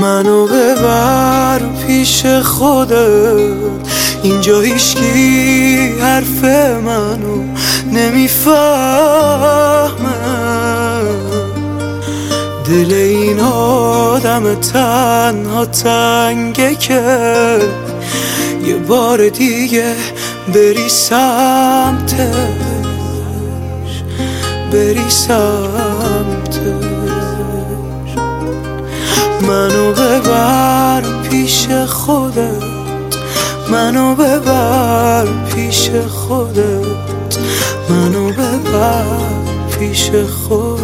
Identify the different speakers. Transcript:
Speaker 1: منو ببر پیش خودت، اینجا هیچکی حرف منو نمیفهمه. دل این آدم تنها تنگه که یه بار دیگه بری سمتش، بری سمتش. منو ببر پیش خودت، منو ببر پیش خودت، منو ببر پیش خودت.